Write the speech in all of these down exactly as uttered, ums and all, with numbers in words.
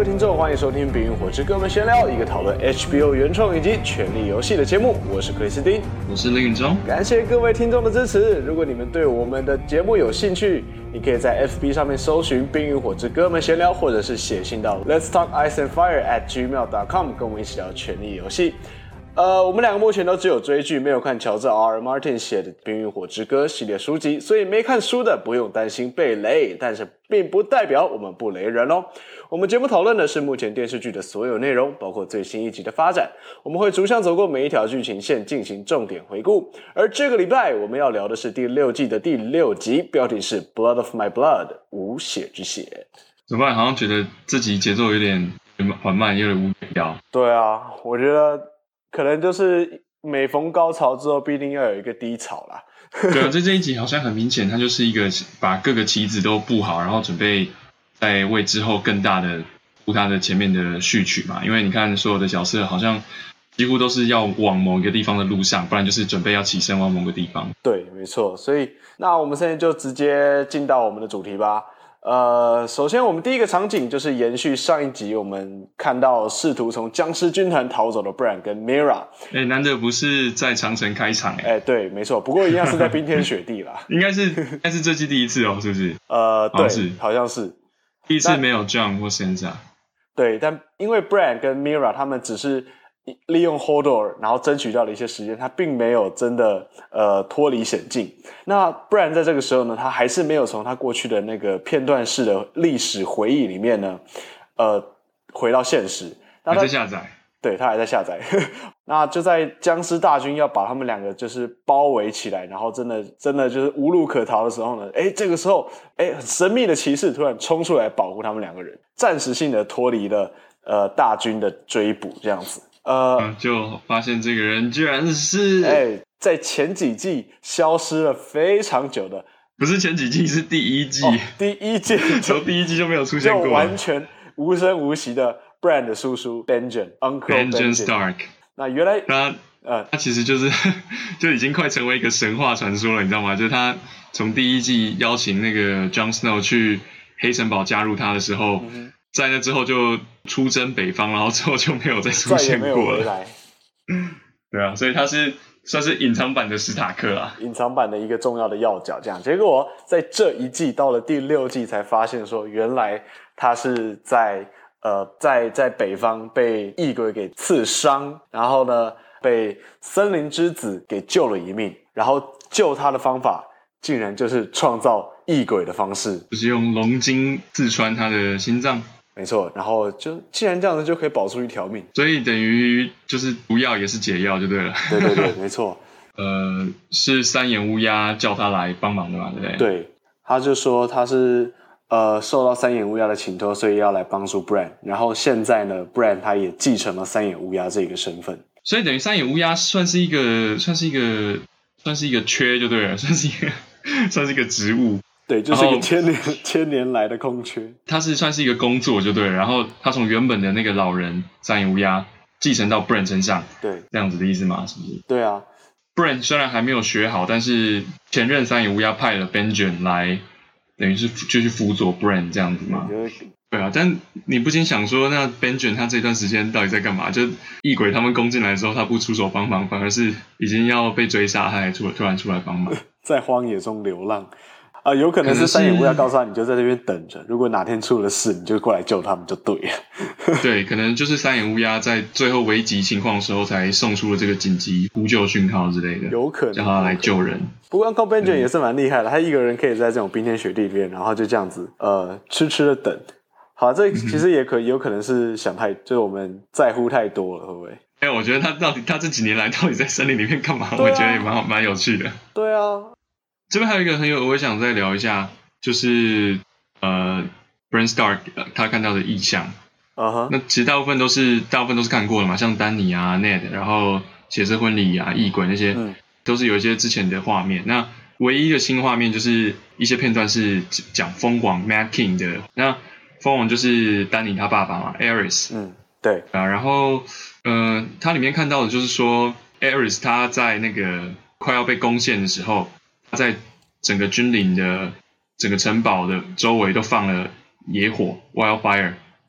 听众，欢迎收听《冰与火之歌们闲聊》，一个讨论 H B O 原创以及《权力游戏》的节目。我是克里斯汀， 我是林允中。 感谢各位听众的支持。如果你们对我们的节目有兴趣，你可以在 F B 上面搜寻《冰与火之歌们闲聊》，或者是写信到 Let's Talk Ice and Fire at gmail dot com， 跟我们一起聊《权力游戏》。呃，我们两个目前都只有追剧，没有看乔治 R. R. Martin 写的《冰与火之歌》系列书籍，所以没看书的不用担心被雷，但是并不代表我们不雷人哦。我们节目讨论的是目前电视剧的所有内容，包括最新一集的发展，我们会逐项走过每一条剧情线进行重点回顾。而这个礼拜我们要聊的是第六季的第六集，标题是 Blood of My Blood 无血之血。 怎么办？好像觉得这集节奏有点缓慢，有点无聊。 对啊，我觉得可能就是每逢高潮之后必定要有一个低潮啦。 对啊，在这一集好像很明显，它就是一个把各个棋子都布好，然后准备在为之后更大的铺它的前面的序曲嘛。因为你看所有的角色好像几乎都是要往某一个地方的路上，不然就是准备要起身往某个地方。 对，没错。所以那我们现在就直接进到我们的主题吧。呃，首先我们第一个场景就是延续上一集我们看到试图从僵尸军团逃走的 Bran 跟 Mira。 哎，难得不是在长城开场哎。 哎，对，没错，不过一样是在冰天雪地啦。 应该是应该是这季第一次哦，是不是？ 呃，对， 好像是好像是第一次没有 Jon 或 Sansa。 对，但因为 Bran 跟 Mira 他们只是利用 Hodor 然后争取到了一些时间，他并没有真的呃脱离险境。那 Bran 在这个时候呢，他还是没有从他过去的那个片段式的历史回忆里面呢，呃，回到现实。 还在下载。 对，他还在下载。那就在僵尸大军要把他们两个就是包围起来，然后真的真的就是无路可逃的时候呢，哎，这个时候哎，很神秘的骑士突然冲出来保护他们两个人，暂时性的脱离了呃大军的追捕，这样子。呃、 嗯，就发现这个人居然是哎，在前几季消失了非常久的， 不是前几季，是第一季， 哦、第一季从第一季就没有出现过， 就完全无声无息的 Bran 的叔叔 Benjen Uncle Benjen Stark。 那原来他呃，他其实就是就已经快成为一个神话传说了，你知道吗？就是他从第一季邀请那个 Jon Snow 去黑城堡加入他的时候。嗯，在那之后就出征北方，然后之后就没有再出现过了，再也没有回来。对啊，所以他是算是隐藏版的史塔克啊， 隐藏版的一个重要的要角。这样，结果在这一季到了第六季才发现说，原来他是在呃在在北方被异鬼给刺伤，然后呢被森林之子给救了一命，然后救他的方法竟然就是创造异鬼的方式， 就是用龙筋刺穿他的心脏。 没错，然后就既然这样子就可以保出一条命， 所以等于就是毒药也是解药就对了。 对对对，没错。 呃，是三眼乌鸦叫他来帮忙的嘛，对不对？ 对，他就说他是呃受到三眼乌鸦的请托，所以要来帮助 Bran。然后现在呢 ，Bran 他也继承了三眼乌鸦这个身份， 所以等于三眼乌鸦算是一个算是一个算是一个缺就对了，算是一个算是一个职务。 对，就是一个千年千年来的空缺。 它是算是一个工作就对了，然后他从原本的那个老人三眼乌鸦继承到 Bran 身上， 对， 这样子的意思吗？是不是？ 对啊 ，Bran 虽然还没有学好，但是前任三眼乌鸦派了 Benjen 来，等于是就去辅佐 Bran 这样子嘛。对啊，但你不禁想说，那 Benjen 他这段时间到底在干嘛？就异鬼他们攻进来的时候，他不出手帮忙，反而是已经要被追杀，他还突突然出来帮忙， 在荒野中流浪。啊、呃，有可能是三眼乌鸦告诉他，你就在这边等着，如果哪天出了事，你就过来救他们就对了。 对，可能就是三眼乌鸦在最后危急情况的时候才送出了这个紧急呼救讯号之类的， 有可能叫他来救人。 不过 Uncle Benjen 也是蛮厉害的，他一个人可以在这种冰天雪地里面，然后就这样子呃痴痴的等。好，这其实也可有可能是想太，就是我们在乎太多了，会不会？ 哎、欸，我觉得他到底他这几年来到底在森林里面干嘛？啊、我觉得也蛮好蛮有趣的。 对啊。 这边还有一个很有，我想再聊一下，就是呃 ，Bran Stark、呃、他看到的异象。 Uh huh. 那其实大部分都是大部分都是看过了嘛，像丹尼啊、Ned， 然后血色婚礼啊、异鬼那些，嗯、都是有一些之前的画面。那唯一的新画面就是一些片段是讲蜂王 Mad King 的。那蜂王就是丹尼他爸爸嘛 ，Aerys。 嗯，对啊，然后呃，它里面看到的就是说 ，Aerys 他在那个快要被攻陷的时候。他在整个军营的整个城堡的周围都放了野火 wildfire，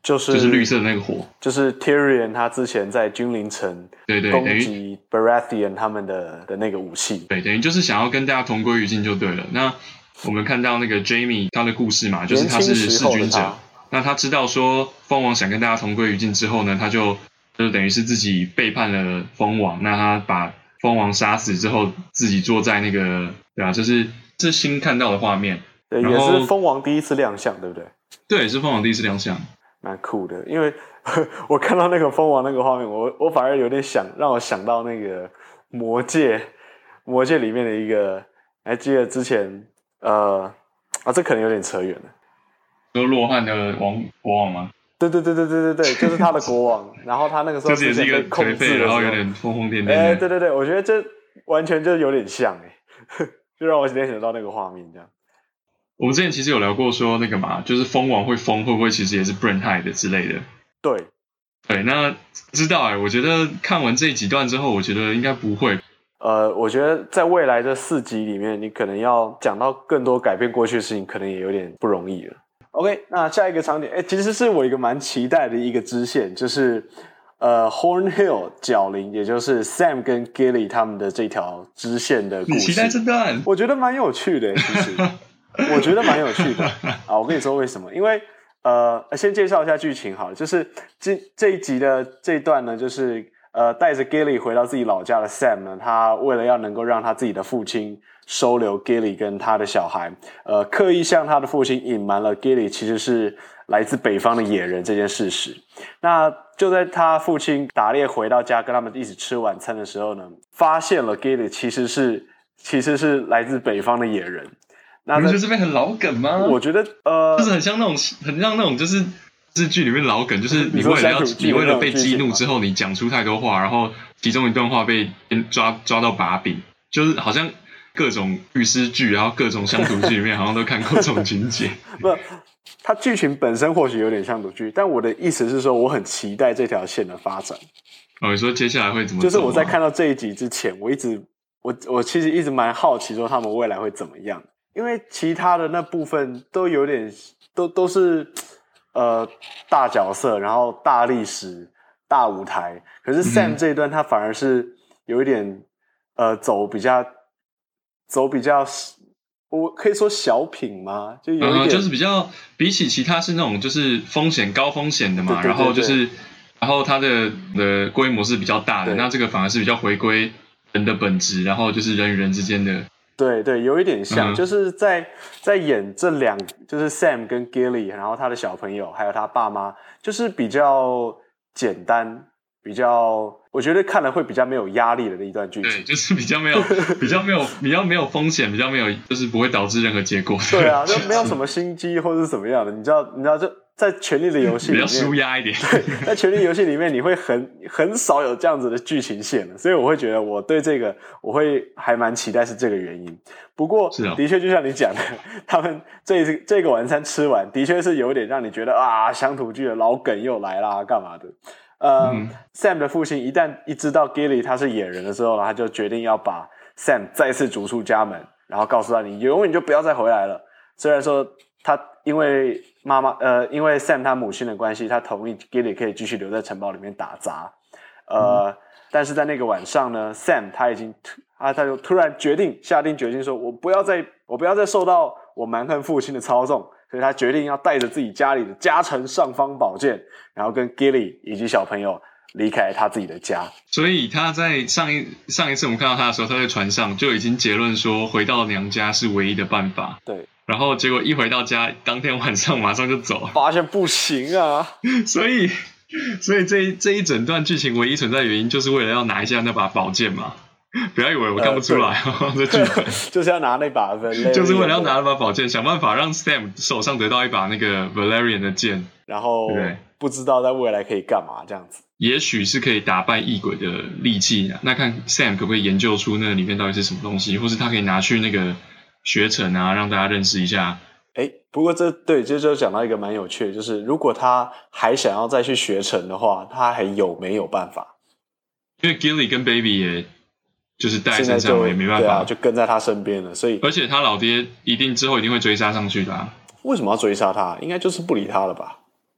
就是就是绿色的那个火， 就是 Tyrion 他之前在君临城对对攻击 Baratheon 他们的的那个武器， 对，等于就是想要跟大家同归于尽就对了。那我们看到那个 Jamie 他的故事嘛，就是他是弑君者，那他知道说蜂王想跟大家同归于尽之后呢，他就就等于是自己背叛了蜂王，那他把蜂王杀死之后，自己坐在那个对啊，就是这新看到的画面， 对，也是蜂王第一次亮相，对不对？ 对，是蜂王第一次亮相。 蛮酷的，因为我看到那个蜂王那个画面，我我反而有点想让我想到那个魔戒，魔戒里面的一个，还记得之前呃啊，这可能有点扯远了。 说洛汗的王国王吗？ 对对对对对对对，就是他的国王，然后他那个时候就是也是一个颓废，然后有点疯疯癫癫的。 哎，对对对，我觉得这完全就有点像哎，就让我联想到那个画面这样。 我们之前其实有聊过说那个嘛，就是蜂王会疯，会不会其实也是 Bran 害的之类的？ 对， 对，那知道哎、欸，我觉得看完这几段之后，我觉得应该不会。 呃，我觉得在未来的四集里面，你可能要讲到更多改变过去的事情，可能也有点不容易了。OK， 那下一个场景，哎，其实是我一个蛮期待的一个支线，就是呃 Horn Hill 角陵，也就是 Sam 跟 Gilly 他们的这条支线的故事。 你期待这段？ 我觉得蛮有趣的，其实。我觉得蛮有趣的啊！我跟你说为什么？因为呃，先介绍一下剧情好了，就是这这一集的这一段呢，就是呃，带着 Gilly 回到自己老家的 Sam 呢，他为了要能够让他自己的父亲收留 Gilly 跟他的小孩，呃，刻意向他的父亲隐瞒了 Gilly 其实是来自北方的野人这件事实。那就在他父亲打猎回到家，跟他们一起吃晚餐的时候呢，发现了 Gilly 其实是其实是来自北方的野人。 你不觉得这边很老梗吗？ 我觉得呃， 就是很像那种很像那种就是日剧里面老梗，就是你为了要你为了被激怒之后，你讲出太多话，然后其中一段话被抓抓到把柄，就是好像各种律师剧，然后各种乡土剧里面好像都看过这种情节。 不，它剧情本身或许有点乡土剧，但我的意思是说，我很期待这条线的发展。 哦，你说接下来会怎么走？ 就是我在看到这一集之前，我一直我我其实一直蛮好奇，说他们未来会怎么样。因为其他的那部分都有点都都是呃大角色，然后大历史、大舞台，可是 Sam 这一段他反而是有一点呃走比较走比较，我可以说小品吗？就有一点、 呃、就是比较比起其他是那种就是风险高风险的嘛，对对对对，然后就是然后它的的规模是比较大的，那这个反而是比较回归人的本质，然后就是人与人之间的。 对对，有一点像， 嗯、 就是在在演这两，就是 Sam 跟 Gilly， 然后他的小朋友，还有他爸妈，就是比较简单，比较我觉得看了会比较没有压力的一段剧情。 对，就是比较没有比较没有比较没有风险，比较没有就是不会导致任何结果。 对啊，就没有什么心机或者是怎么样的，你知道，你知道就。在权力的游戏里面比较舒压一点， 对，在权力游戏里面你会很很少有这样子的剧情线了，所以我会觉得我对这个我会还蛮期待是这个原因。不过是、哦、 的确就像你讲的，他们这这个晚餐吃完，的确是有点让你觉得啊，乡土剧的老梗又来啦，干嘛的？呃、嗯、，Sam 的父亲一旦一知道 Gilly 他是野人的时候，他就决定要把 Sam 再次逐出家门，然后告诉他你永远就不要再回来了。虽然说他因为妈妈呃，因为 Sam 他母亲的关系，他同意 Gilly 可以继续留在城堡里面打杂。呃，嗯、但是在那个晚上呢 ，Sam 他已经他他就突然决定下定决心说，我不要再我不要再受到我蛮横父亲的操纵，所以他决定要带着自己家里的家臣尚方宝剑，然后跟 Gilly 以及小朋友离开他自己的家。 所以他在上一上一次我们看到他的时候，他在船上就已经结论说，回到娘家是唯一的办法。 对。 然后结果一回到家，当天晚上马上就走， 发现不行啊， 所以所以这一这一整段剧情唯一存在的原因，就是为了要拿一下那把宝剑嘛。不要以为我看不出来哦，这剧情就是要拿那把 Valerian， 就是为了要拿那把宝剑，想办法让 Sam 手上得到一把那个 Valerian 的剑， 然后不知道在未来可以干嘛这样子。 也许是可以打败异鬼的利器啊，那看 Sam 可不可以研究出那里面到底是什么东西，或是他可以拿去那个学程啊，让大家认识一下。 哎，不过这对这就讲到一个蛮有趣的，就是如果他还想要再去学程的话，他还有没有办法？ 因为 Gilly 跟 Baby 也就是带在身上也没办法， 对啊，就跟在他身边了，所以而且他老爹一定之后一定会追杀上去的啊。 为什么要追杀他？应该就是不理他了吧？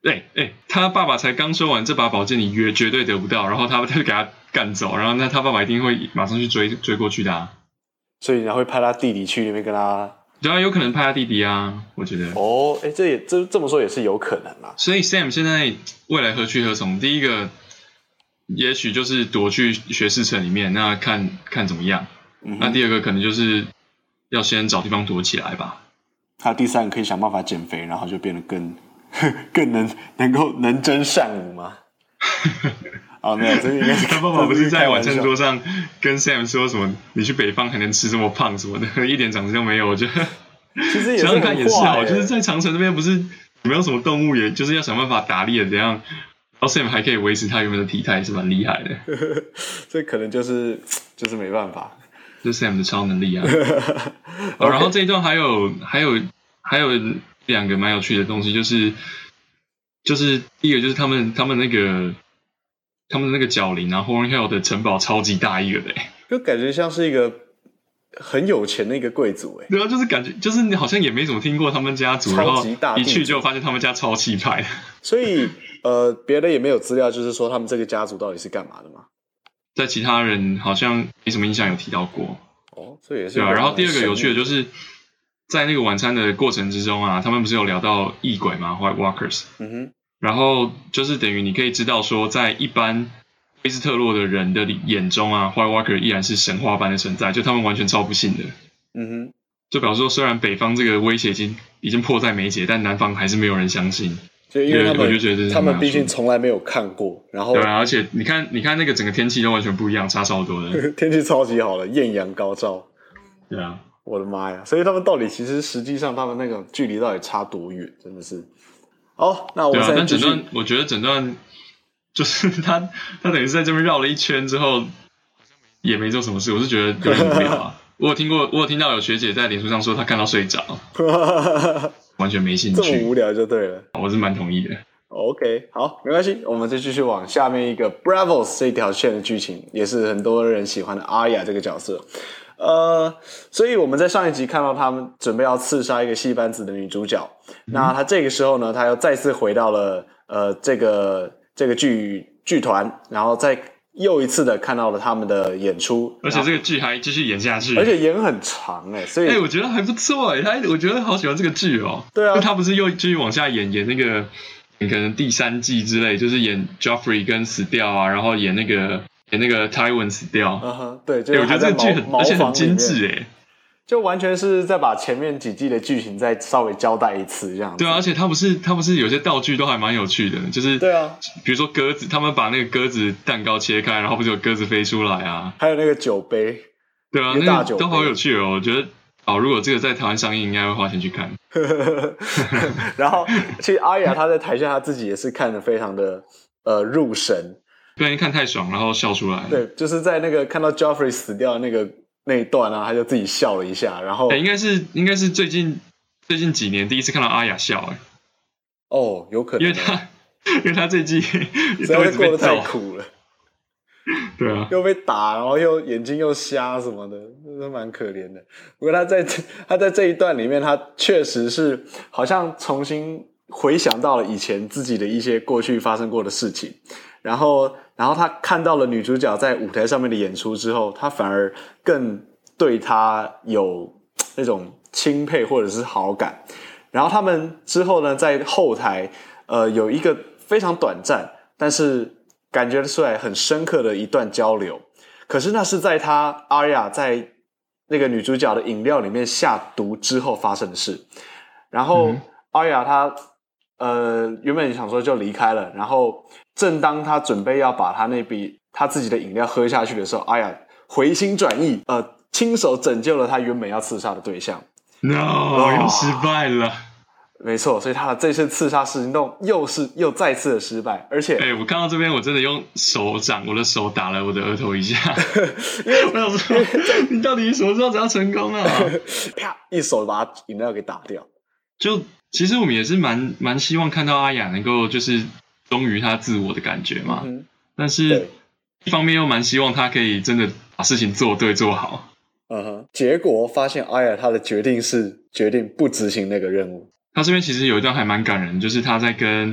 哎哎，他爸爸才刚说完这把宝剑你绝绝对得不到，然后他他就给他干走，然后那他爸爸一定会马上去追追过去的啊。 所以人家会派他弟弟去那边跟他。 对啊，有可能派他弟弟啊，我觉得。 哦，哎，这也这这么说也是有可能啦。 所以 Sam 现在未来何去何从？第一个，也许就是躲去学士城里面，那看看怎么样。嗯、那第二个可能就是要先找地方躲起来吧。 他第三个可以想办法减肥，然后就变得更更能能够能征善舞吗？哦，没有，这应该是他爸爸不是在晚餐桌上跟 Sam 说什么？你去北方还能吃这么胖什么的，一点长进都没有。我觉得其实也是想想看也是好， 欸、 就是在长城那边不是没有什么动物，也就是要想办法打猎怎样，然后 Sam 还可以维持他原本的体态，是蛮厉害的。 这可能就是就是没办法， 这是 Sam 的超能力啊。哦、然后这一段还有还有还有两个蛮有趣的东西，就是就是第一个就是他们他们那个。他们的那个角陵啊 Horn Hill 的城堡超级大一个的、欸， 就感觉像是一个很有钱的一个贵族、欸， 对啊，就是感觉就是你好像也没怎么听过他们家族，然后一去就发现他们家超气派。 所以呃，别的也没有资料，就是说他们这个家族到底是干嘛的吗？ 在其他人好像没什么印象有提到过。 哦，这也是对啊。然后第二个有趣的就是，在那个晚餐的过程之中啊，他们不是有聊到异鬼吗 ？White Walkers。嗯哼。然后就是等于你可以知道说，在一般菲斯特洛的人的眼中啊 ，White Walker 依然是神话般的存在，就他们完全超不信的。嗯哼，就表示说，虽然北方这个威胁已经已经迫在眉睫，但南方还是没有人相信。 就因为他们， 我就觉得他们毕竟从来没有看过，然后对啊，而且你看，你看那个整个天气都完全不一样，差超多的。 天气超级好的，艳阳高照。 对啊， 我的妈呀！所以他们到底其实实际上他们那个距离到底差多远？真的是。好，那我们对啊，但整段我觉得整段就是他他等于是在这边绕了一圈之后，也没做什么事，我是觉得有点无聊啊。我有听过，我有听到有学姐在脸书上说她看到睡着，完全没兴趣， 这么无聊就对了。 我是蛮同意的。 OK， 好，没关系，我们再继续往下面一个 Bravos 这条线的剧情，也是很多人喜欢的阿雅这个角色。呃，所以我们在上一集看到他们准备要刺杀一个戏班子的女主角，嗯、那他这个时候呢，他又再次回到了呃这个这个剧剧团，然后再又一次的看到了他们的演出， 而且这个剧还继续演下去， 而且演很长哎，所以哎、欸，我觉得还不错哎，他我觉得好喜欢这个剧哦。 对啊， 他不是又继续往下演演那个可能第三季之类，就是演 Joffrey 跟死掉啊，然后演那个。演那个 Tywin 死掉， 嗯哼，对，就是我觉得这个剧很，而且很精致哎， 就完全是在把前面几季的剧情再稍微交代一次这样子。 对啊，而且他不是他不是有些道具都还蛮有趣的，就是对啊， 比如说鸽子，他们把那个鸽子蛋糕切开，然后不是有鸽子飞出来啊， 还有那个酒杯， 对啊，那个都好有趣哦，我觉得。哦，如果这个在台湾上映，应该会花钱去看。 然后，其实阿雅她在台下，她自己也是看得非常的呃入神。 不然看太爽，然后笑出来。 对，就是在那个看到 Joffrey 死掉的那个那一段啊，他就自己笑了一下，然后、 欸、应该是应该是最近最近几年第一次看到阿雅笑哎、欸。 哦，有可能， 因为他因为他这季实在是过得太苦了。 对啊， 又被打，然后又眼睛又瞎什么的，真的蛮可怜的。不过他在他在这一段里面，他确实是好像重新回想到了以前自己的一些过去发生过的事情。然后，然后他看到了女主角在舞台上面的演出之后，他反而更对她有那种钦佩或者是好感。然后他们之后呢，在后台，呃，有一个非常短暂，但是感觉出来很深刻的一段交流。可是那是在他阿雅在那个女主角的饮料里面下毒之后发生的事。然后、嗯、阿雅她呃原本想说就离开了，然后正当他准备要把他那笔他自己的饮料喝下去的时候，阿雅回心转意，呃，亲手拯救了他原本要刺杀的对象。 No，、哦、又失败了。 没错，所以他的这次刺杀行动又是又再次的失败，而且， 哎、欸，我看到这边，我真的用手掌，我的手打了我的额头一下，因为我想说，你到底什么时候才要成功啊？ 啪，一手把他饮料给打掉。 就其实我们也是蛮蛮希望看到阿雅能够就是忠于他自我的感觉嘛，嗯、但是一方面又蛮希望他可以真的把事情做对做好。 嗯哼，结果发现阿雅他的决定是决定不执行那个任务。 他这边其实有一段还蛮感人，就是他在跟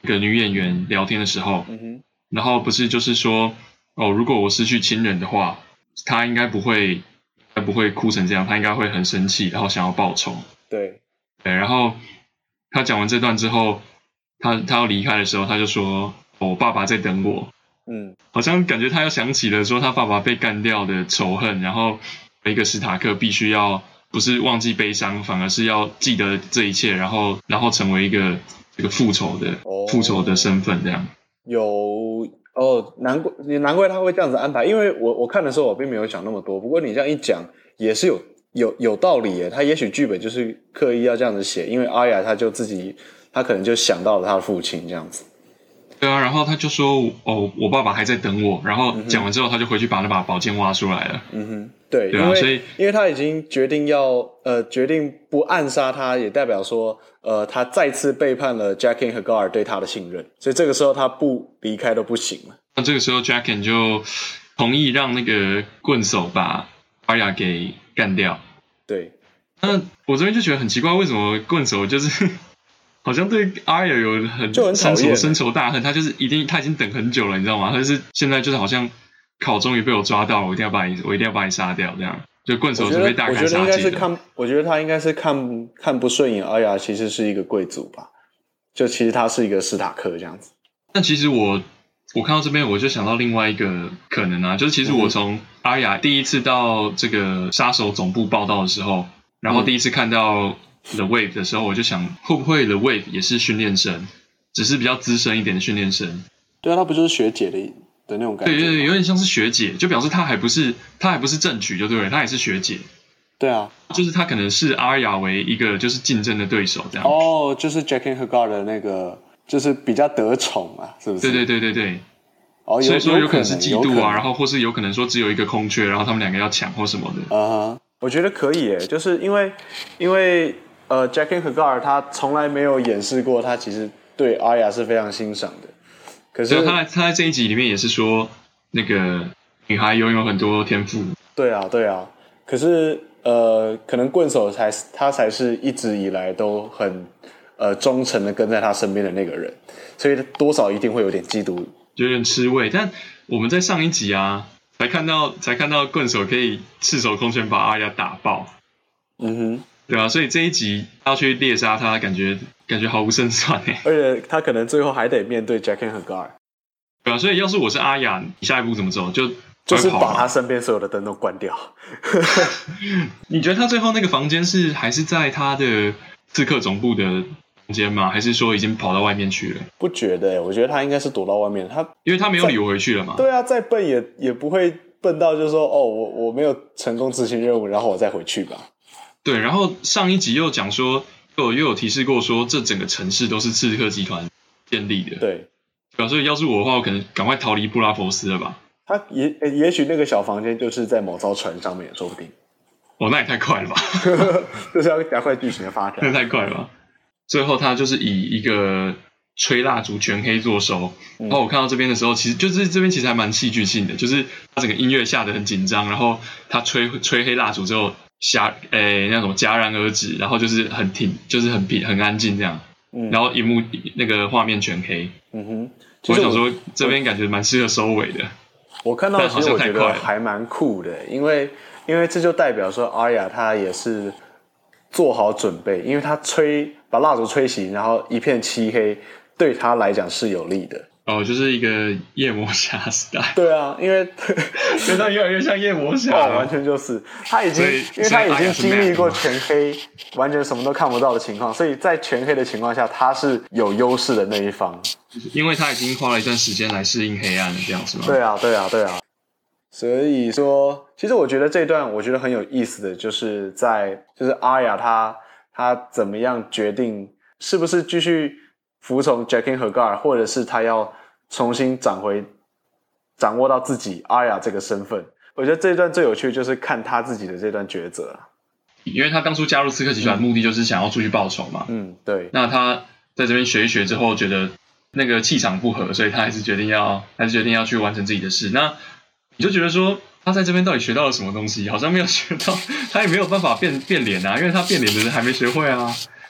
一个女演员聊天的时候， 嗯哼， 然后不是就是说哦，如果我失去亲人的话，她应该不会，她不会哭成这样，她应该会很生气，然后想要报仇。 对对，然后他讲完这段之后，他他要离开的时候，他就说：“哦，我爸爸在等我。” 嗯， 好像感觉他又想起了说他爸爸被干掉的仇恨，然后一个史塔克必须要不是忘记悲伤，反而是要记得这一切，然后然后成为一个这个复仇的、 哦、 复仇的身份这样。 有哦，难怪你难怪他会这样子安排，因为我我看的时候我并没有想那么多，不过你这样一讲也是有有有道理耶，他也许剧本就是刻意要这样子写，因为阿雅他就自己他可能就想到了他的父亲这样子。 对啊，然后他就说：“哦，我爸爸还在等我。”然后讲完之后，他就回去把那把宝剑挖出来了。 嗯哼，对， 对啊， 因为所以因为他已经决定要呃决定不暗杀他，也代表说呃他再次背叛了 Jaqen H'ghar 对他的信任，所以这个时候他不离开都不行了。 那这个时候 Jaqen 就同意让那个棍手把阿雅给干掉。 对， 那我这边就觉得很奇怪，为什么棍手就是好像对阿雅有很就很讨厌深仇深仇大恨，他就是一定他已经等很久了，你知道吗？他就是现在就是好像考终于被我抓到了，我一定要把你我一定要把你杀掉，这样就棍手是被大开我觉得应杀戒的。 该是看，我觉得他应该是看看不顺眼阿雅其实是一个贵族吧，就其实他是一个史塔克这样子。 但其实我我看到这边我就想到另外一个可能啊，就是其实我从阿雅第一次到这个杀手总部报道的时候，然后第一次看到The Wave 的时候，我就想会不会 The Wave 也是训练生，只是比较资深一点的训练生。 对啊，他不就是学姐的的那种感觉？ 对对对，有点像是学姐，就表示他还不是他还不是正取就对了，他也是学姐。 对啊， 就是他可能视阿雅为一个就是竞争的对手这样。 哦，就是 Jaqen H'ghar 的那个，就是比较得宠啊，是不是？ 对对对对对。 哦， 所以说有可能是嫉妒啊， 然然后或是有可能说只有一个空缺，然后他们两个要抢或什么的。 啊哈，我觉得可以耶，就是因为因为呃 Jaqen H'ghar 他从来没有掩饰过他其实对阿雅是非常欣赏的。可是他他在这一集里面也是说，那个女孩拥有很多天赋。 对啊，对啊。可是呃，可能棍手才他才是一直以来都很呃忠诚的跟在他身边的那个人，所以多少一定会有点嫉妒， 有点吃味。但我们在上一集啊，才看到才看到棍手可以赤手空拳把阿雅打爆。 嗯哼， 对啊，所以这一集要去猎杀他，感觉感觉毫无胜算哎。 而且他可能最后还得面对 Jaqen H'ghar。 对啊，所以要是我是阿雅，你下一步怎么走？就就是把他身边所有的灯都关掉。 你觉得他最后那个房间是还是在他的刺客总部的房间吗？还是说已经跑到外面去了？ 不觉得耶，我觉得他应该是躲到外面。他因为他没有理由回去了嘛。 对啊，再笨也也不会笨到就是说哦，我我没有成功执行任务，然后我再回去吧。 对，然后上一集又讲说，又又有提示过说，这整个城市都是刺客集团建立的。 对， 对啊，所以要是我的话，我可能赶快逃离布拉佛斯了吧。 他也也许那个小房间就是在某艘船上面，说不定。 哦，那也太快了吧！ 就是要加快剧情的发展。 那太快了吧！最后他就是以一个吹蜡烛全黑作收。然后我看到这边的时候，其实就是这边其实还蛮戏剧性的，就是他整个音乐下得很紧张，然后他吹吹黑蜡烛之后，戛诶那种戛然而止，然后就是很停，就是很平很安静这样。嗯、然后荧幕那个画面全黑。 嗯哼， 我想说这边感觉蛮适合收尾的。 我看到其实我觉得还蛮酷的，因为因为这就代表说阿雅她也是做好准备，因为她吹把蜡烛吹熄，然后一片漆黑，对她来讲是有利的。 哦，就是一个夜魔侠时代。 对啊，因为现在越来越像夜魔侠、 哦，完全就是他已经，因为他已经经历过全黑，完全什么都看不到的情况，所以在全黑的情况下，他是有优势的那一方。 因为他已经花了一段时间来适应黑暗了，这样是吗？ 对啊，对啊，对啊。所以说，其实我觉得这一段我觉得很有意思的，就是在就是阿雅她她怎么样决定是不是继续服从 Jaqen H'ghar， 或者是他要重新掌回掌握到自己阿雅这个身份。我觉得这一段最有趣的就是看他自己的这段抉择。 因为他当初加入刺客集团的目的就是想要出去报仇嘛。 嗯，对。 那他在这边学一学之后，觉得那个气场不合，所以他还是决定要还是决定要去完成自己的事。那你就觉得说他在这边到底学到了什么东西？好像没有学到，他也没有办法变变脸啊，因为他变脸的人还没学会啊。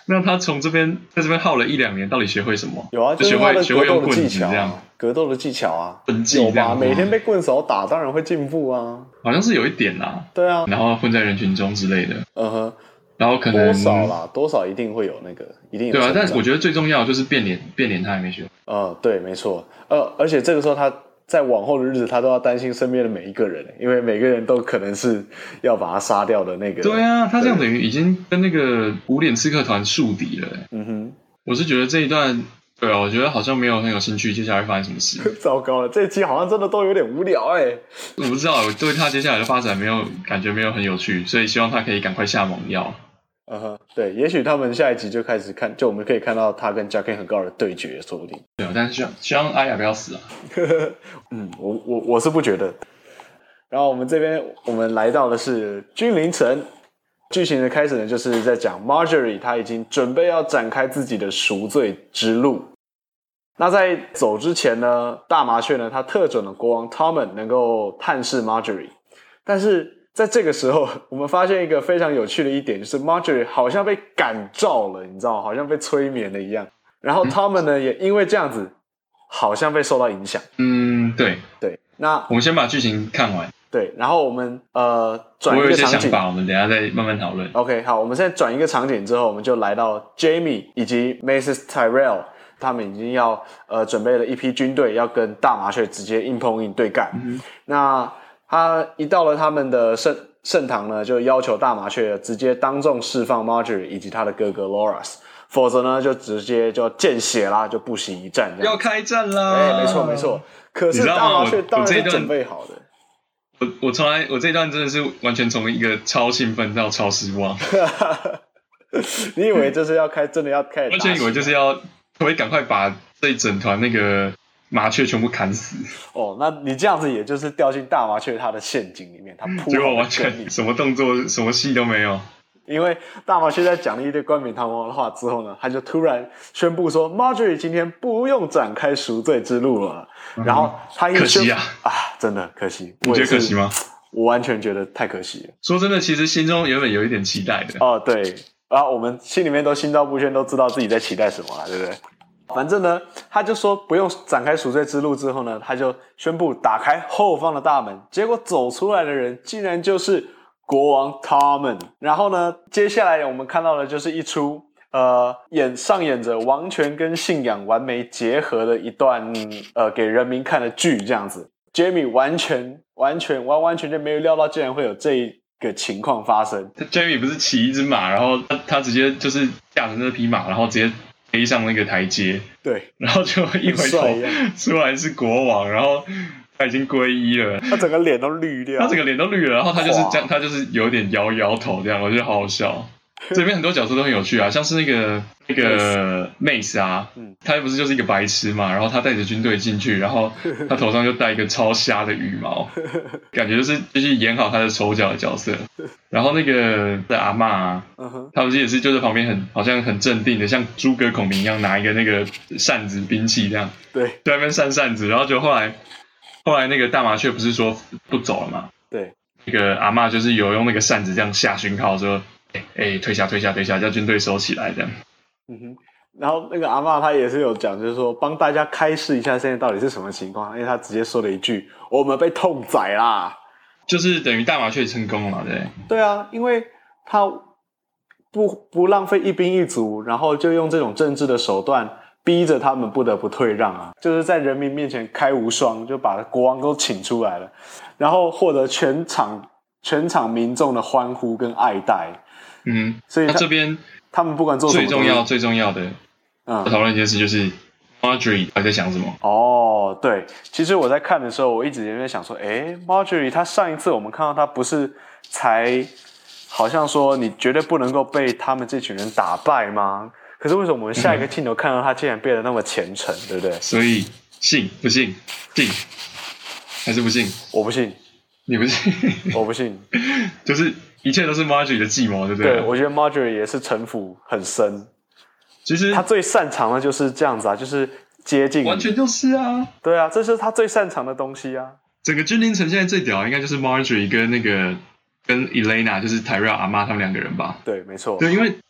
那他从这边在这边耗了一两年，到底学会什么？ 有啊， 就学会学会用棍子这样， 格斗的技巧啊， 本技有吧？每天被棍手打，当然会进步啊。 好像是有一点啦， 对啊， 然后混在人群中之类的， 嗯哼， 然后可能多少啦，多少一定会有那个，一定有。 对啊，但我觉得最重要的就是变脸，变脸他还没学。 呃，对，没错，呃，而且这个时候他。在往后的日子，他都要担心身边的每一个人，因为每个人都可能是要把他杀掉的那个。 对啊，他这样等于已经跟那个无脸刺客团树敌了。 嗯哼， 我是觉得这一段，对啊，我觉得好像没有很有兴趣，接下来会发生什么事。 糟糕了，这一期好像真的都有点无聊哎、欸。 我不知道，我对他接下来的发展没有感觉，没有很有趣，所以希望他可以赶快下猛药。 嗯哼，对，也许他们下一集就开始看，就我们可以看到他跟 Jaqen 很高的对决，说不定。 对啊，但是希望希望阿雅不要死啊。 嗯，我我我是不觉得。然后我们这边我们来到的是君临城，剧情的开始呢，就是在讲 Marjorie 她已经准备要展开自己的赎罪之路。那在走之前呢，大麻雀呢，他特准了国王 Tommen 能够探视 Marjorie， 但是。在这个时候，我们发现一个非常有趣的一点，就是 Marjorie 好像被感召了，你知道，好像被催眠了一样。然后他们呢，也因为这样子，好像被受到影响。 嗯，对对。那我们先把剧情看完。 对，然后我们呃转一个场景。 我有一些想法，我们等一下再慢慢讨论。 OK， 好，我们现在转一个场景之后，我们就来到 Jaime 以及 Mace Tyrell， 他们已经要呃准备了一批军队，要跟大麻雀直接硬碰硬对干。嗯、那他一到了他们的圣圣堂呢，就要求大麻雀直接当众释放 Marjorie 以及他的哥哥 Loras， 否则呢就直接就见血啦，就不惜一战这样。 要开战啦！ 哎，没错没错。可是大麻雀当然是准备好的。 我我从来我这一段真的是完全从一个超兴奋到超失望。 你以为就是要开真的要开始打？ 完全以为就是要可以赶快把这一整团那个。麻雀全部砍死哦，那你这样子也就是掉进大麻雀它的陷阱里面，它铺结果完全什么动作、什么戏都没有。 因为大麻雀在讲了一堆冠冕堂皇的话之后呢，他就突然宣布说 ，Marjorie 今天不用展开赎罪之路了。嗯、然后他一可惜啊啊，真的可惜。 你觉得可惜吗？ 我完全觉得太可惜了。 说真的，其实心中原本有一点期待的。 哦，对，然后我们心里面都心照不宣，都知道自己在期待什么了，对不对？反正呢，他就说不用展开赎罪之路之后呢，他就宣布打开后方的大门。结果走出来的人竟然就是国王 Tommen。然后呢，接下来我们看到的就是一出呃演上演着王权跟信仰完美结合的一段呃给人民看的剧这样子。Jaime 完全完全完完全全没有料到，竟然会有这一个情况发生。 Jaime 不是骑一只马，然后他他直接就是驾着那匹马，然后直接。飞上那个台阶， 对， 然后就一回头出来是国王，然后他已经皈依了， 他整个脸都绿掉， 他整个脸都绿了，然后他就是这样，他就是有点摇摇头这样，我觉得好好笑。这边很多角色都很有趣啊，像是那个那个 Mace 啊，嗯，他不是就是一个白痴嘛，然后他带着军队进去，然后他头上就戴一个超瞎的羽毛，感觉就是就是演好他的丑角的角色。然后那个的阿嬷啊，他不是也是就在旁边很好像很镇定的，像诸葛孔明一样拿一个那个扇子兵器这样， 对， 在那边扇扇子，然后就后来后来那个大麻雀不是说不走了嘛， 对， 那个阿嬷就是有用那个扇子这样下讯号说。哎、欸，退下，退下，退下，叫军队收起来，这样。 嗯哼，然后那个阿嬷她也是有讲，就是说帮大家开示一下现在到底是什么情况，因为她直接说了一句：“我们被痛宰啦！” 就是等于大麻雀成功了嘛，对。 对啊，因为他不不浪费一兵一卒，然后就用这种政治的手段逼着他们不得不退让啊，就是在人民面前开无双，就把国王都请出来了，然后获得全场全场民众的欢呼跟爱戴。 嗯， 所以他这边他们不管做什么最重要最重要的，嗯，讨论一件事就是 Marjorie 还在想什么？ 哦，对，其实我在看的时候，我一直也在想说，诶 Marjorie 她上一次我们看到她不是才好像说你绝对不能够被他们这群人打败吗？可是为什么我们下一个镜头看到她竟然变得那么虔诚，对不对？ 所以信不信？信还是不信？ 我不信。 你不信？ 我不信。 就是一切都是 Marjorie 的计谋，对不对？ 对，我觉得 Marjorie 也是城府很深。 其实他最擅长的就是这样子啊，就是接近。 完全就是啊。 对啊，这是他最擅长的东西啊。 整个君临城现在最屌应该就是 Marjorie 跟那个跟 Elena， 就是 Tyrell 阿嬷他们两个人吧？ 对，没错。 对，因为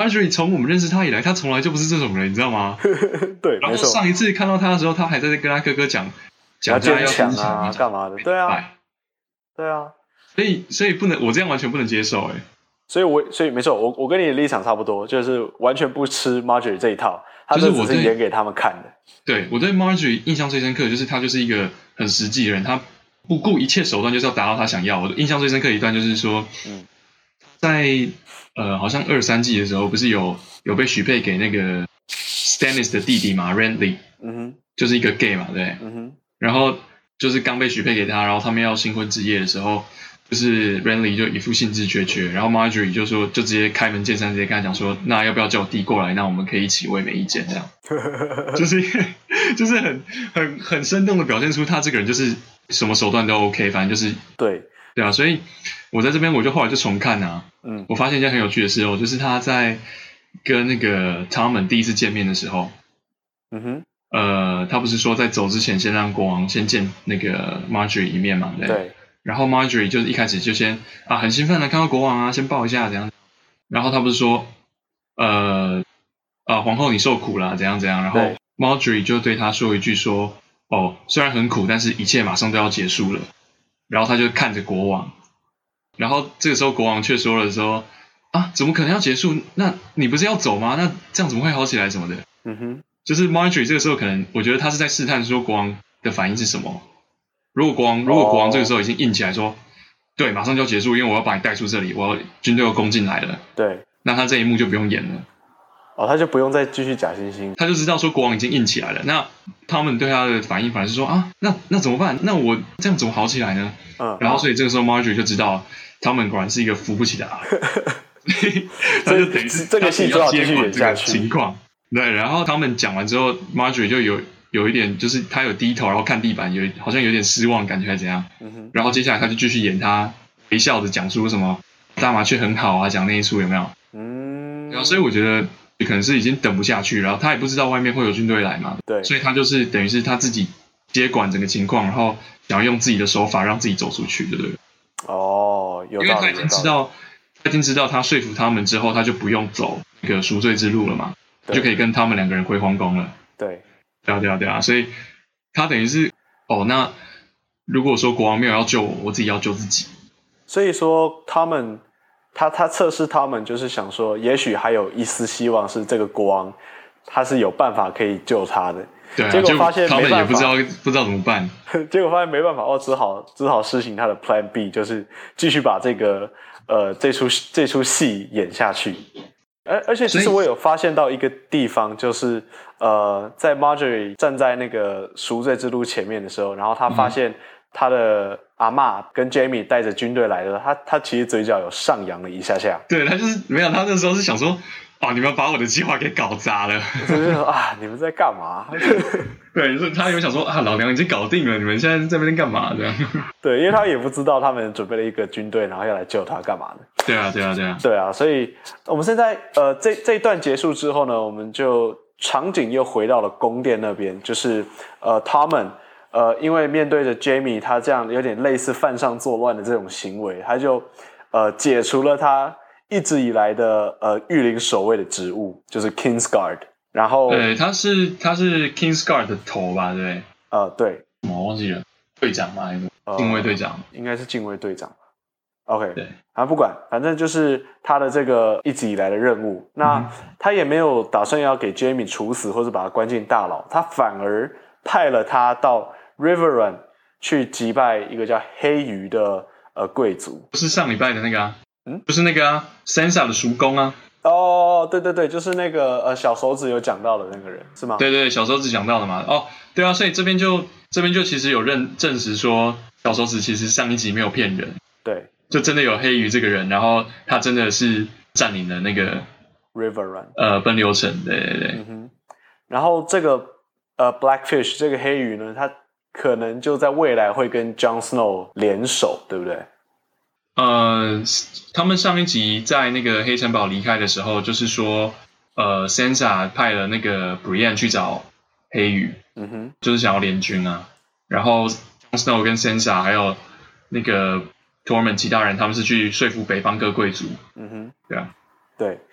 Marjorie 从我们认识他以来，他从来就不是这种人，你知道吗？ 对， 然后上一次看到他的时候，他还在跟他哥哥讲讲家要坚强啊，干嘛的？对啊，对啊， 所以所以不能，我这样完全不能接受哎、欸。 所以我所以没错，我我跟你的立场差不多，就是完全不吃 Marjorie 这一套，他这只是演给他们看的。 对，我对 Marjorie 印象最深刻，就是他就是一个很实际的人，他不顾一切手段就是要达到他想要。我印象最深刻的一段就是说，嗯，在呃好像二三季的时候，不是有有被许配给那个 Stannis 的弟弟嘛 ，Renly， 嗯哼，就是一个 gay 嘛，对，嗯哼，然后就是刚被许配给他，然后他们要新婚之夜的时候。就是 Renly 就一副兴致缺缺，然后 Marjorie 就说，就直接开门见山，直接跟他讲说，那要不要叫我弟过来？那我们可以一起，我也没意见，这样，就是就是很很很生动的表现出他这个人就是什么手段都 OK， 反正就是对对啊，所以我在这边我就后来就重看啊，嗯，我发现一件很有趣的事哦，就是他在跟那个 Tommen 第一次见面的时候，嗯哼，呃，他不是说在走之前先让国王先见那个 Marjorie 一面嘛，对。对，然后 Marjorie 就是一开始就先啊很兴奋的看到国王啊，先抱一下怎样，然后他不是说呃啊皇后你受苦了怎样怎样，然后 Marjorie 就对他说一句说哦虽然很苦，但是一切马上都要结束了，然后他就看着国王，然后这个时候国王却说了说啊怎么可能要结束？那你不是要走吗？那这样怎么会好起来什么的？嗯哼，就是 Marjorie 这个时候可能我觉得他是在试探说国王的反应是什么。如果国王，如果国王这个时候已经硬起来说， oh. 对，马上就要结束，因为我要把你带出这里，我要军队要攻进来了。对，那他这一幕就不用演了。 哦，他就不用再继续假惺惺， 他就知道说国王已经硬起来了。那他们对他的反应反而是说啊，那那怎么办？那我这样怎么好起来呢？嗯，然后所以这个时候 Marjorie 就知道他们果然是一个扶不起的阿人，他就等于是这个戏就要继续演下去情况。对，然后他们讲完之后 ，Marjorie 就有。有一点就是他有低头，然后看地板，有好像有点失望，感觉还怎样。嗯哼。然后接下来他就继续演他微笑着讲出什么大麻雀很好啊，讲那一出有没有？嗯。然后所以我觉得可能是已经等不下去，然后他也不知道外面会有军队来嘛。对。所以他就是等于是他自己接管整个情况，然后想要用自己的手法让自己走出去，对不对？ 哦，有道理。 因为他已经知道，他已经知道他说服他们之后，他就不用走那个赎罪之路了嘛，就可以跟他们两个人回皇宫了。 对。 对啊对啊对啊，所以他等于是哦，那如果说国王没有要救我，我自己要救自己。 所以说他们，他他测试他们，就是想说，也许还有一丝希望是这个国王，他是有办法可以救他的。 对啊， 结果发现他们也不知道不知道怎么办。 结果发现没办法，哦，只好只好施行他的 Plan B， 就是继续把这个呃这出这出戏演下去。而而且其实我有发现到一个地方，就是呃，在 Marjorie 站在那个赎罪之路前面的时候，然后他发现他的阿嬷跟 Jaime 带着军队来的，他他其实嘴角有上扬了一下下。 对，他就是没有，他那时候是想说，哦，你们把我的计划给搞砸了。 就是说啊，你们在干嘛？ 对，就是他有想说啊，老娘已经搞定了，你们现在在那边干嘛？这样。 对，因为他也不知道他们准备了一个军队，然后要来救他干嘛的。 对啊，对啊，对啊， 对啊，所以我们现在呃，这这一段结束之后呢，我们就场景又回到了宫殿那边，就是呃，Tommen呃，因为面对着 Jaime 他这样有点类似犯上作乱的这种行为，他就呃解除了他一直以来的呃御林守卫的职务，就是 Kingsguard。然后对，他是他是 Kingsguard 的头吧，对不对？ 呃，对， 我忘记了，队长吗？还是禁卫队长？ 呃、应该是禁卫队长。OK， 对，啊，不管，反正就是他的这个一直以来的任务。那、嗯、他也没有打算要给 Jaime 处死，或者把他关进大牢，他反而派了他到 Riverrun 去击败一个叫黑鱼的呃贵族。 不是上礼拜的那个啊，嗯，就是那个啊 ，Sansa 的叔公啊。 哦，对对对，就是那个呃小手指有讲到的那个人，是吗？ 对对，小手指讲到的嘛。哦，对啊，所以这边就这边就其实有认证实说，小手指其实上一集没有骗人， 对， 就真的有黑鱼这个人，然后他真的是占领了那个 Riverrun， 呃奔流城，对对对。嗯哼，然后这个呃 Blackfish 这个黑鱼呢，他可能就在未来会跟 Jon Snow 联手，对不对？ 呃，他们上一集在那个黑城堡离开的时候，就是说，呃 ，Sansa 派了那个 Brienne 去找黑鱼，嗯哼，就是想要联军啊。然后 Jon Snow 跟 Sansa 还有那个 Tormund 其他人，他们是去说服北方各贵族，嗯哼，对啊， 对，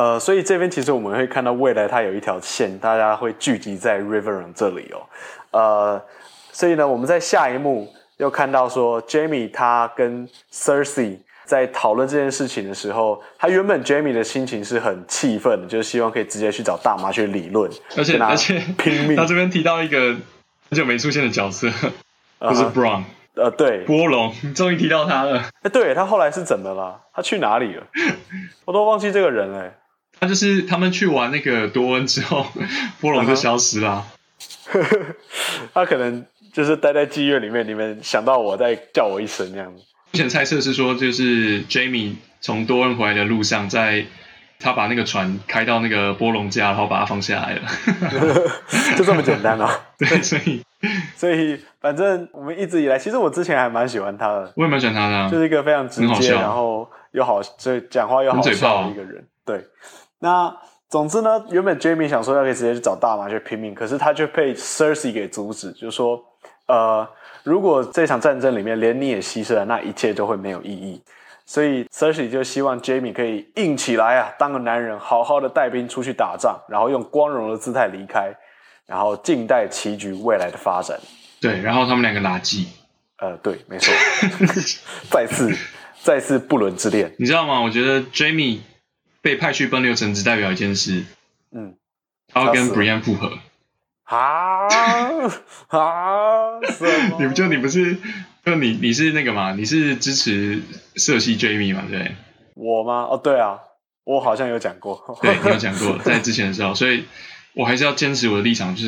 呃，所以这边其实我们会看到未来它有一条线，大家会聚集在 Riverrun 这里哦。呃，所以呢，我们在下一幕又看到说 Jaime 他跟 Cersei 在讨论这件事情的时候，他原本 Jaime 的心情是很气愤的，就是希望可以直接去找大麻去理论， 而且而且拼命。 他这边提到一个很久没出现的角色，就是 Bronn。 呃，对， 波隆，终于提到他了。 哎，对，他后来是怎么了？他去哪里了？我都忘记这个人了。 他就是他们去玩那个多恩之后，波隆就消失了。 他可能就是待在妓院里面，你们想到我再叫我一声这样子。 目前猜测是说，就是 Jaime 从多恩回来的路上，在他把那个船开到那个波隆家，然后把他放下来了。 就这么简单啊？ 对，所以所以反正我们一直以来，其实我之前还蛮喜欢他的， 我也蛮喜欢他的、啊， 就是一个非常直接，然后又好，所以讲话又好笑的一个人。对，那总之呢，原本 Jaime 想说要可以直接去找大麻去拼命，可是他却被 Cersei 给阻止，就是说，呃，如果这场战争里面连你也牺牲了，那一切都会没有意义。所以 Cersei 就希望 Jaime 可以硬起来啊，当个男人，好好的带兵出去打仗，然后用光荣的姿态离开，然后静待棋局未来的发展。 对，然后他们两个拉锯。 呃，对，没错，再次再次不伦之恋。 你知道吗？我觉得 Jaime 被派去奔流城只代表一件事，嗯，他要跟 Brienne 复合。 啊啊！ 你不就你不是就你你是那个嘛？你是支持瑟西 Jaime 嘛？对， 我吗？哦，对啊，我好像有讲过。 对，你有讲过，在之前的时候，所以我还是要坚持我的立场，就是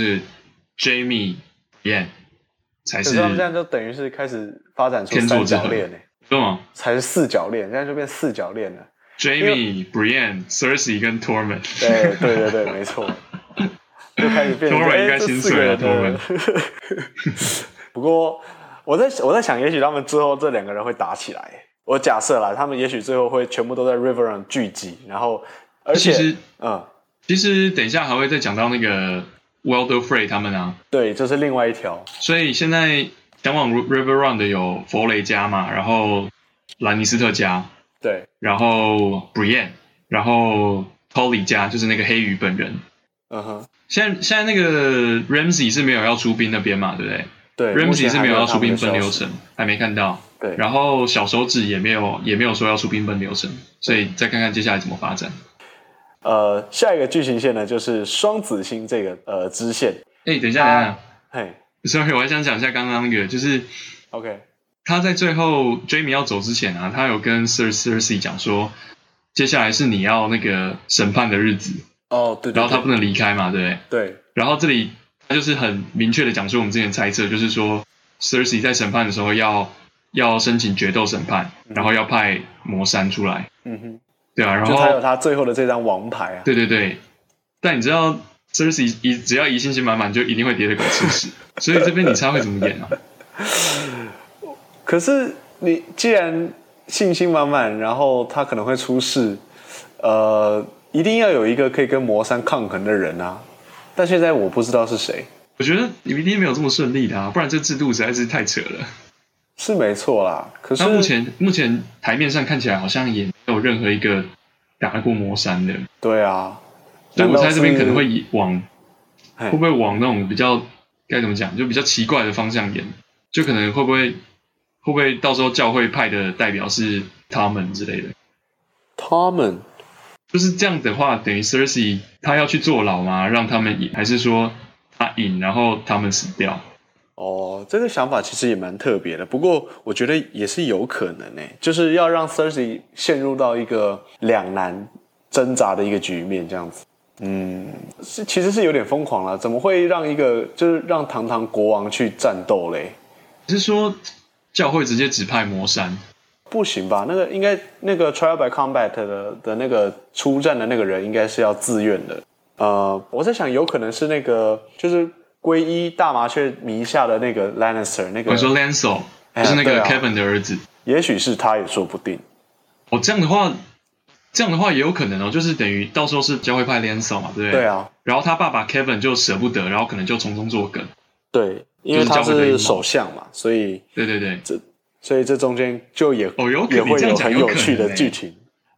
Jaime Brienne 才是。 他们这样就等于是开始发展出三角恋诶， 对吗？ 才是四角恋，现在就变四角恋了。 Jaime Brienne、Cersei 跟 Tormund。 对对对对，没错。就开始变成 Tormund 应该心碎了 Tormund。 不过我在我在想，也许他们之后这两个人会打起来。我假设啦，他们也许最后会全部都在 Riverrun 聚集，然后而且其实嗯， 其实等一下还会再讲到那个 Walder Frey 他们啊。 对，这是另外一条。 所以现在前往 Riverrun 的有弗雷家嘛，然后兰尼斯特家， 对， 然后 Brienne， 然后 Tully 家，就是那个黑鱼本人。 嗯哼。 现在现在那个 Ramsay 是没有要出兵那边嘛，对不对？ 对 ，Ramsay 是没有要出兵奔流城，还没看到。 对， 然后小手指也没有也没有说要出兵奔流城，所以再看看接下来怎么发展。 呃，下一个剧情线呢，就是双子星这个呃支线。 哎，等一下，等一下， 嘿 ，sorry， 我还想讲一下刚刚那个，就是 OK， 他在最后 Jaime 要走之前啊，他有跟 Cersei 讲说，接下来是你要那个审判的日子。 哦，对， 然后他不能离开嘛，对不对？ 对。 然后这里他就是很明确的讲出我们之前猜测，就是说 Cersei 在审判的时候要要申请决斗审判，嗯、然后要派魔山出来。嗯哼，对啊，然后就他有他最后的这张王牌啊。 对对对，但你知道 Cersei 疑只要疑心心满满，就一定会跌得狗吃屎。所以这边你猜会怎么演啊？ 可是你既然信心满满，然后他可能会出事，呃。一定要有一个可以跟魔山抗衡的人啊，但现在我不知道是谁。 我觉得一定没有这么顺利的啊，不然这制度实在是太扯了。 是没错啦，可是目前目前台面上看起来好像也没有任何一个打得过魔山的。 对啊， 所以我猜这边可能会往会不会往那种比较该怎么讲，就比较奇怪的方向演，就可能会不会会不会到时候教会派的代表是他们之类的。 他们。 就是这样的话，等于 Cersei 他要去坐牢吗？让他们赢，还是说他赢，然后他们死掉？ 哦，这个想法其实也蛮特别的，不过我觉得也是有可能诶，就是要让 Cersei 陷入到一个两难挣扎的一个局面，这样子。嗯，是其实是有点疯狂啦，怎么会让一个就是让堂堂国王去战斗嘞？ 是说教会直接指派魔山？ 不行吧？那个应该那个 trial by combat 的的那个出战的那个人应该是要自愿的。呃，我在想有可能是那个就是皈依大麻雀迷下的那个 Lannister 那个。 我说 Lancel， 就是那个 Kevin 的儿子。 也许是他也说不定。 哦，这样的话，这样的话也有可能哦，就是等于到时候是教会派 Lancel 嘛，对不对？ 对啊。 然后他爸爸 Kevin 就舍不得，然后可能就从中作梗。 对，因为他是首相嘛，所以对对对， 这。所以这中间就也哦，有也会有很有趣的剧情。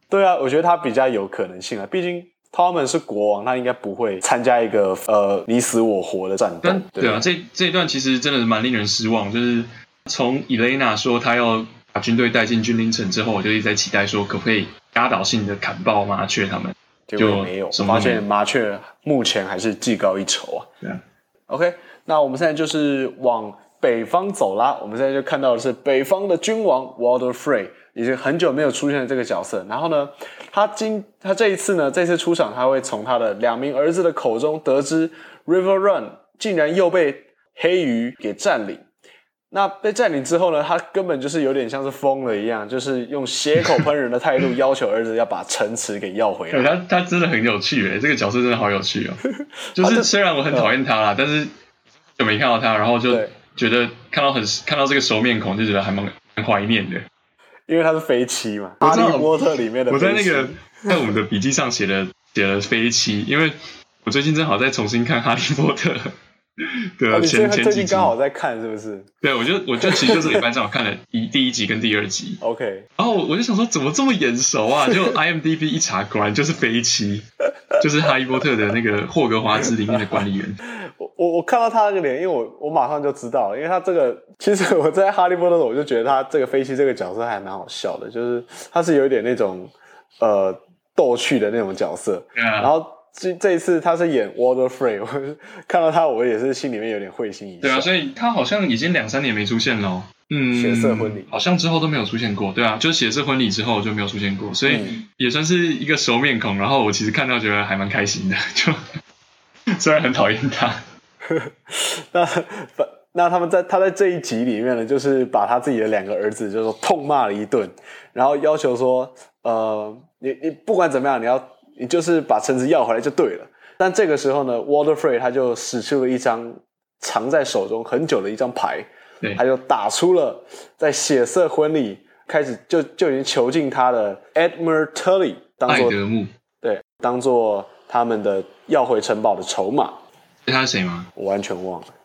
对啊，我觉得他比较有可能性啊，毕竟 Tommen 是国王，他应该不会参加一个呃你死我活的战斗。 对, 对啊，这这一段其实真的蛮令人失望，就是从 Elena 说他要把军队带进君临城之后，我就一直在期待说可不可以压倒性的砍爆麻雀他们， 结果没有，我发现麻雀目前还是技高一筹啊。 对啊 ，OK， 那我们现在就是往北方走啦，我们现在就看到的是北方的君王 Walder Frey， 已经很久没有出现的这个角色。然后呢，他今他这一次呢，这次出场，他会从他的两名儿子的口中得知 River Run 竟然又被黑鱼给占领。那被占领之后呢，他根本就是有点像是疯了一样，就是用血口喷人的态度要求儿子要把城池给要回来。 他他真的很有趣诶，这个角色真的好有趣哦。就是虽然我很讨厌他啦，但是就没看到他，然后就觉得看到很看到这个熟面孔，就觉得还蛮蛮怀念的。 因为他是飞妻嘛，哈利波特里面的飞妻。 我在那个在我们的笔记上写了写了飞妻，因为我最近正好在重新看哈利波特。对啊，前前最近刚好在看，是不是？ 对，我就我就其实就是礼拜正好看了一第一集跟第二集。 OK， 然后我就想说，怎么这么眼熟啊？就 I M D B 一查，果然就是飞妻，就是哈利波特的那个霍格华兹里面的管理员。 我我我看到他那个脸，因为我我马上就知道了，因为他这个其实我在哈利波特我就觉得他这个飞妻这个角色还蛮好笑的，就是他是有一点那种呃逗趣的那种角色， yeah. 然后。这这一次他是演 Walder Frey， 我看到他我也是心里面有点会心一笑。 对啊，所以他好像已经两三年没出现了。嗯， 血色婚礼好像之后都没有出现过。对啊，就是血色婚礼之后就没有出现过，所以也算是一个熟面孔。然后我其实看到觉得还蛮开心的，就虽然很讨厌他。 那那他们在他在这一集里面呢，就是把他自己的两个儿子就说痛骂了一顿，然后要求说，呃，你你不管怎么样，你要。你就是把橙子要回来就对了。但这个时候呢 Walder Frey 他就使出了一张藏在手中很久的一张牌，他就打出了在血色婚礼开始就就已经囚禁他的 Edmure Tully 当作艾德穆， 对，当作他们的要回城堡的筹码。 他是谁吗？ 我完全忘了。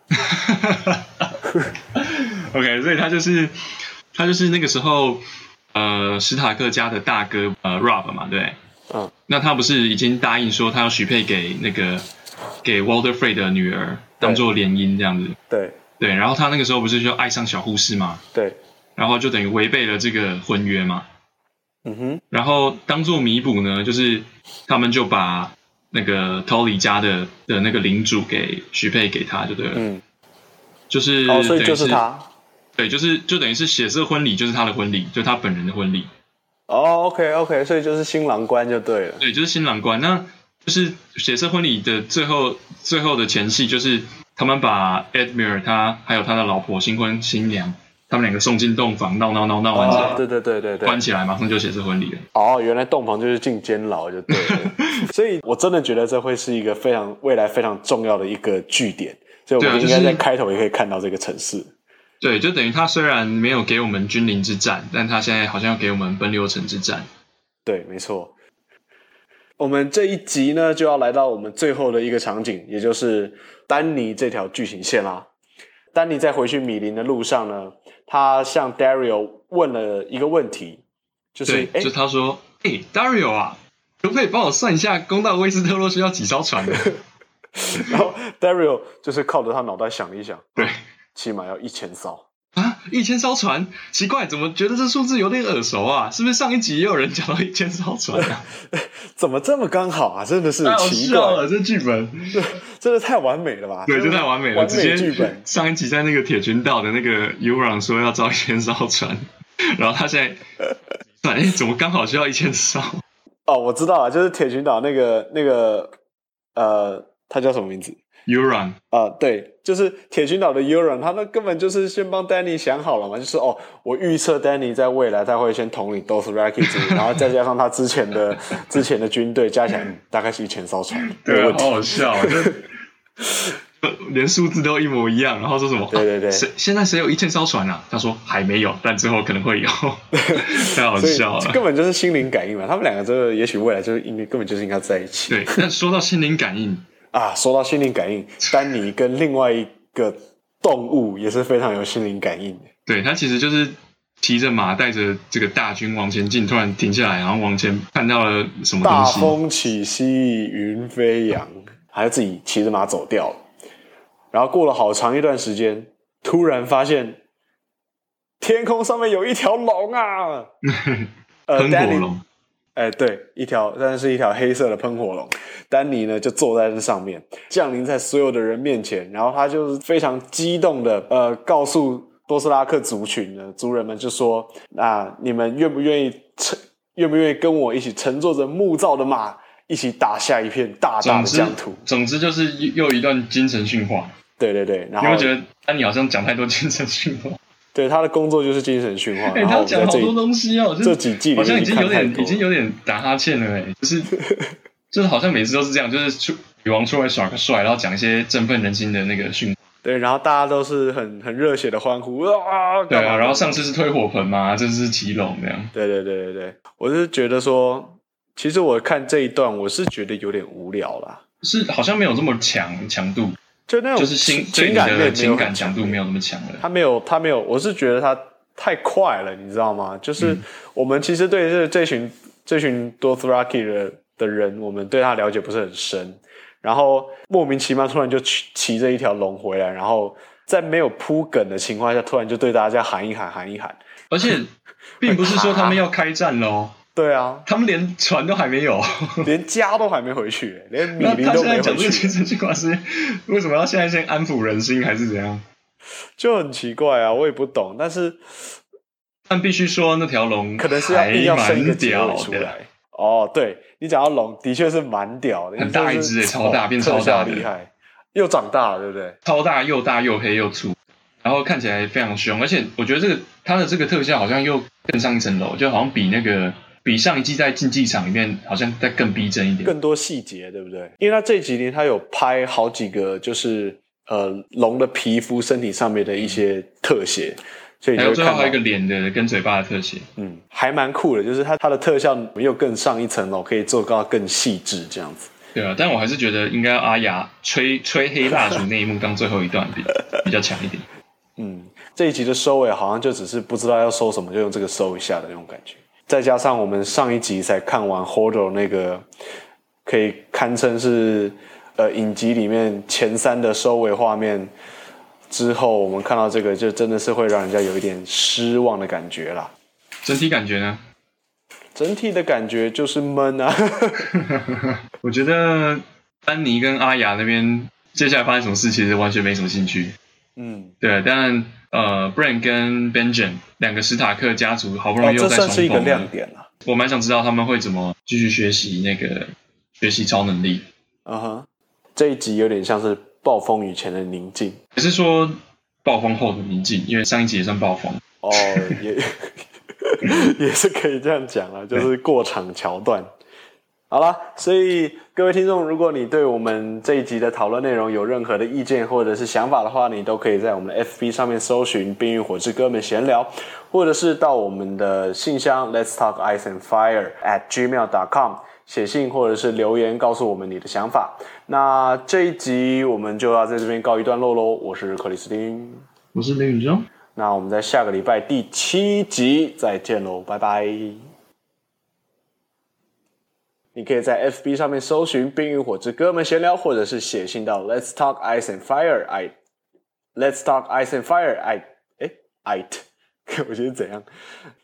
OK， 所以他就是他就是那个时候呃史塔克家的大哥呃 Robb 嘛，对。 嗯， 那他不是已经答应说他要许配给那个给 Walder Frey 的女儿当做联姻这样子？ 对对，然后他那个时候不是就爱上小护士吗？ 对， 然后就等于违背了这个婚约嘛。 嗯哼， 然后当做弥补呢，就是他们就把那个 Tully 家的的那个领主给许配给他，就对了。 嗯， 就是哦，所以就是他。 对，就是就等于是血色婚礼，就是他的婚礼，就是他本人的婚礼。 哦 ，OK OK， 所以就是新郎官就对了。 对，就是新郎官。那就是血色婚礼的最后最后的前戏，就是他们把 Edmure 他还有他的老婆新婚新娘，他们两个送进洞房，闹闹闹闹完之后， 哦，对对对对对， 关起来，马上就血色婚礼了。 哦，原来洞房就是进监牢就对了。所以我真的觉得这会是一个非常未来非常重要的一个据点，所以我们应该在开头也可以看到这个城市。 对，就等于他虽然没有给我们君临之战，但他现在好像要给我们奔流城之战。 对，没错。我们这一集呢，就要来到我们最后的一个场景，也就是丹尼这条剧情线啦。丹尼在回去米林的路上呢，他向 Dario 问了一个问题，就是对，就他说：“哎、欸、，Dario 啊，可不可以帮我算一下攻到威斯特洛需要几艘船呢？” 然后 Dario 就是靠着他脑袋想了一想， 对。 起码要一千艘啊！一千艘船，奇怪，怎么觉得这数字有点耳熟啊？是不是上一集也有人讲到一千艘船啊？ 怎么这么刚好啊？真的是奇怪， 太好笑了，这剧本， 真的太完美了吧？ 对，就太完美了， 完美剧本。 上一集在那个铁群岛的那个 Euron 说要造一千艘船，然后他现在算，哎，怎么刚好需要一千艘？ 哦，我知道了，就是铁群岛那个那个呃，他叫什么名字？ Euron 啊、呃，对，就是铁群岛的 Euron， 他那根本就是先帮 Danny 想好了嘛，就是哦，我预测 Danny 在未来他会先统领 Dothraki 族，然后再加上他之前的之前的军队加起来大概是一千艘船， 对，好好笑，连数字都一模一样，然后说什么？ 对对对， 谁、啊、现在谁有一千艘船啊？他说还没有，但之后可能会有，太好笑了， 根本就是心灵感应嘛，他们两个这个也许未来就是应该根本就是应该在一起。 对，但说到心灵感应。 啊，说到心灵感应，丹尼跟另外一个动物也是非常有心灵感应的。 对，他其实就是骑着马带着这个大军往前进，突然停下来，然后往前看到了什么东大西？ 风起兮云飞扬，还是自己骑着马走掉了。然后过了好长一段时间，突然发现天空上面有一条龙啊！呃， 喷火龙。 哎，对，一条，但是一条黑色的喷火龙。丹尼呢就坐在这上面，降临在所有的人面前，然后他就是非常激动的，呃，告诉多斯拉克族群呢，族人们就说：“那你们愿不愿意乘，愿不愿意跟我一起乘坐着木造的马，一起打下一片大大的疆土？” 总之就是又一段精神训话。 对对对，然后你会觉得丹尼好像讲太多精神训话。 对，他的工作就是精神训话。 哎、欸，他讲好多东西哦， 这几季好像已经有点已经有点打哈欠了哎，就是就是好像每次都是这样，就是出女王出来耍个帅，然后讲一些振奋人心的那个训话。 对，然后大家都是很很热血的欢呼啊！ 对啊，然后上次是推火盆嘛，这次是骑龙这样。 对对对对对，我是觉得说，其实我看这一段，我是觉得有点无聊啦， 是好像没有这么强强度。 就那种就是心情感面情感强度没有那么强了， 他没有他没有，我是觉得他太快了，你知道吗？就是我们其实对这这群这群 Dothraki 的的人，我们对他了解不是很深，然后莫名其妙突然就骑着一条龙回来，然后在没有铺梗的情况下，突然就对大家喊一喊喊一喊， 而且并不是说他们要开战咯。 对啊， 他们连船都还没有， 连家都还没回去，连米林都没回去。 那他现在讲这个精神训话是为什么要现在先安抚人心，还是怎样？ 就很奇怪啊，我也不懂。但是， 但必须说那条龙可能是要硬要生一个结尾出来。哦，对，你讲到龙，的确是蛮屌的， 很大一只诶，超大，变超大的， 厉害，又长大了，对不对？ 超大，又大又黑又粗，然后看起来非常凶，而且我觉得这个它的这个特效好像又更上一层楼，就好像比那个。比上一季在竞技场里面好像再更逼真一点， 更多细节，对不对？因为他这几年他有拍好几个，就是呃龙的皮肤、身体上面的一些特写，所以你还有最后还有一个脸的跟嘴巴的特写， 嗯，还蛮酷的。就是他他的特效又更上一层楼，可以做到更细致这样子。 对啊，但我还是觉得应该阿雅吹吹黑蜡烛那一幕当最后一段比比较强一点。 嗯，这一集的收尾好像就只是不知道要收什么，就用这个收一下的那种感觉。再加上我们上一集才看完 Hodor 那个可以堪称是呃影集里面前三的收尾画面之后，我们看到这个就真的是会让人家有一点失望的感觉啦。 整体感觉呢？ 整体的感觉就是闷啊。 我觉得丹尼跟阿雅那边接下来发生什么事其实完全没什么兴趣。嗯，对，但呃 Bran 跟 Benjen 两个史塔克家族好不容易又再重逢了，哦，这算是一个亮点了。我蛮想知道他们会怎么继续学习那个学习超能力。 嗯哼，这一集有点像是暴风雨前的宁静， 还是说暴风后的宁静？因为上一集也算暴风。 哦，也也是可以这样讲啦，就是过场桥段。好啦，所以各位听众，如果你对我们这一集的讨论内容有任何的意见或者是想法的话，你都可以在我们的 F B 上面搜寻冰与火之歌们闲聊，或者是到我们的信箱 Let's Talk Ice and Fire at gmail dot com 写信或者是留言告诉我们你的想法。那这一集我们就要在这边告一段落咯，我是克里斯汀， 我是林宇中， 那我们在下个礼拜第七集再见咯，拜拜。你可以在 F B 上面搜寻冰与火之歌们闲聊，或者是写信到 Let's Talk Ice and Fire I Let's Talk Ice and Fire I 诶 I T 我觉得怎样